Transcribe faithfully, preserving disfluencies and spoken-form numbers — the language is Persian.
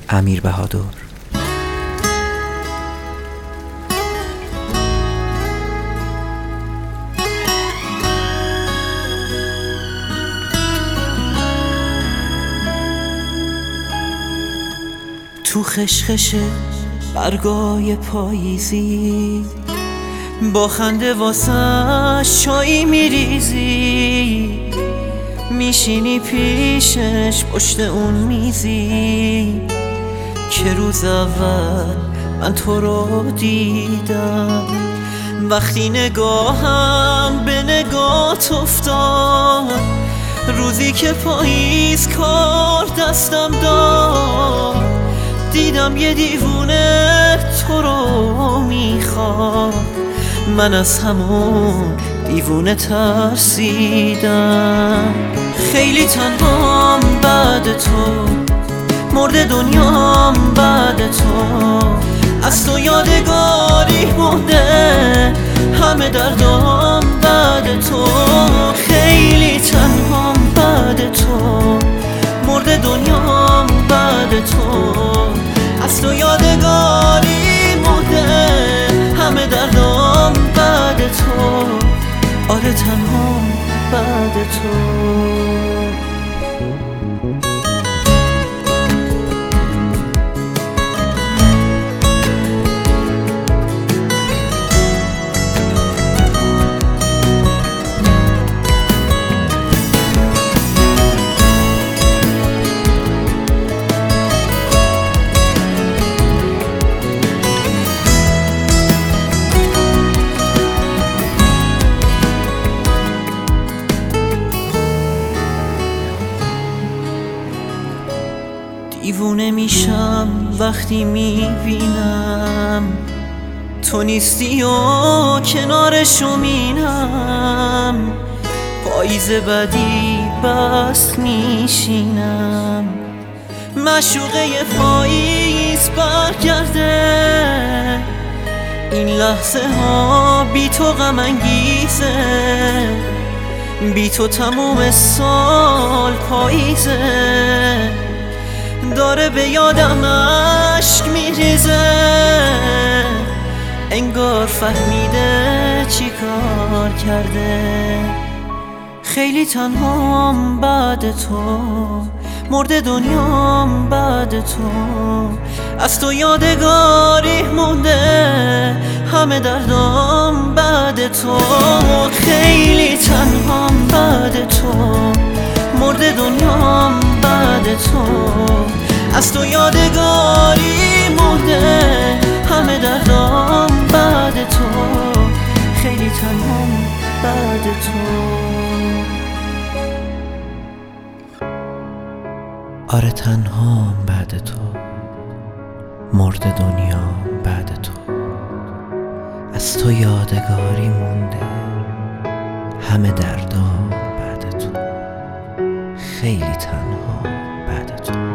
امیر بهادر. تو خشخش برگای پاییزی با خنده واسه شایی میریزی، میشینی پیشش پشت اون میزی که روز اول من تو رو دیدم. وقتی نگاهم به نگات افتاد، روزی که پاییز کار دستم داد، دیدم یه دیوونه تو رو میخواد. من از همون دیوونه ترسیدم. خیلی تنهام بعد تو، مرده دنیام بعد تو، از تو یادگاری مونده همه دردام بعد تو. خیلی تنهام بعد تو، مرده دنیام بعد تو، از تو یادگاری مونده همه دردام بعد تو. آره تنهام بعد تو. دیوونه میشم وقتی میبینم تو نیستی و کنارشو مینم. پاییز بدی بس میشینم، معشوقه پاییز برگرده. این لحظه ها بی تو غم انگیزه، بی تو تموم سال پاییزه. داره به یادم عشق میریزه، انگار فهمیده چی کار کرده. خیلی تنهام بعد تو، مرده دنیام بعد تو، از تو یادگاری مونده همه دردام بعد تو. خیلی تنهام بعد تو، مرده دنیام بعد تو، از تو یادگاری مونده همه دردام بعد تو. خیلی تنهام بعد تو. آره تنهام بعد تو، مرده دنیام بعد تو، از تو یادگاری مونده همه دردام بعد تو. خیلی تنها بعد تو.